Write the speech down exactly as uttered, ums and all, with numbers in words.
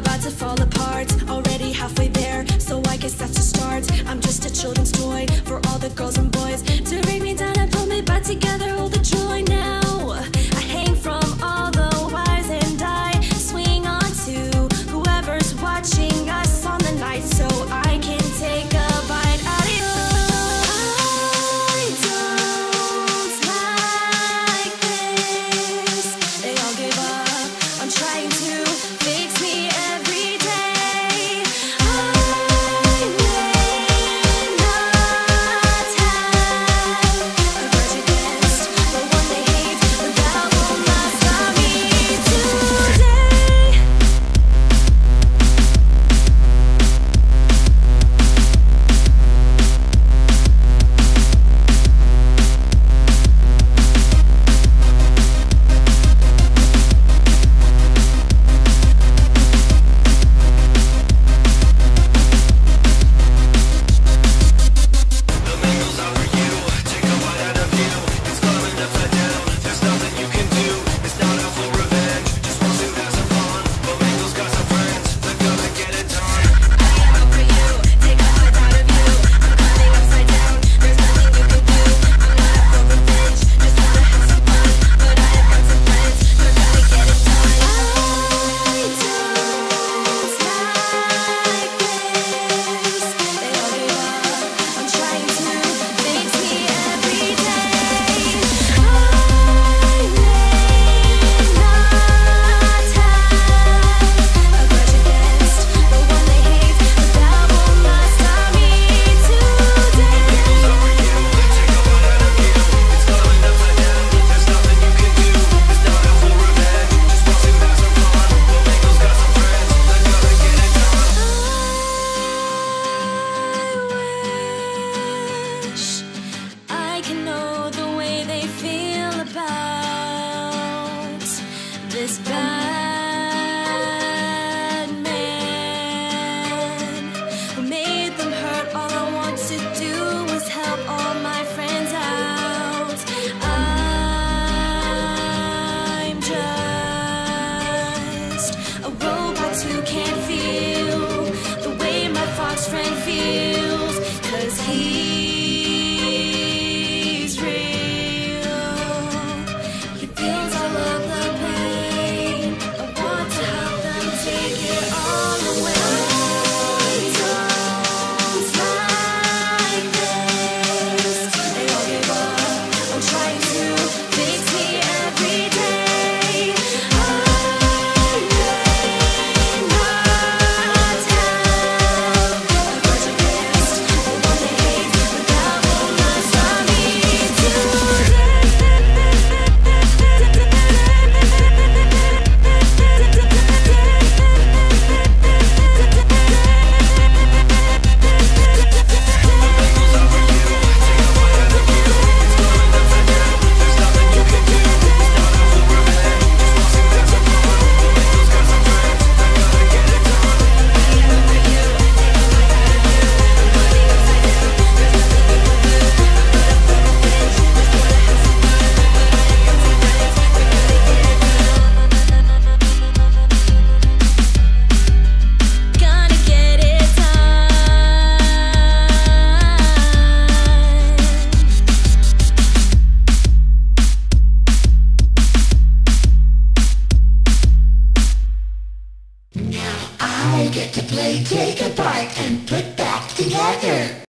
about to fall apart, already halfway there, so I guess that's a start. I'm just a children's toy for all the girls and boys to bring me down and pull me back together, all the joy now. I hang from all the wires and I swing on to whoever's watching us on the night, so I can take a bite out of you. I don't like this. They all give up. I'm trying to fix me every day. I may not have a grudge against the one they hate, but that won't last on me today. I can know the way they feel about this bad man who made them hurt. All I want to do is help all my friends out. I'm just a robot who can't feel the way my fox friend feels, 'cause he I get to play, take apart, and put back together.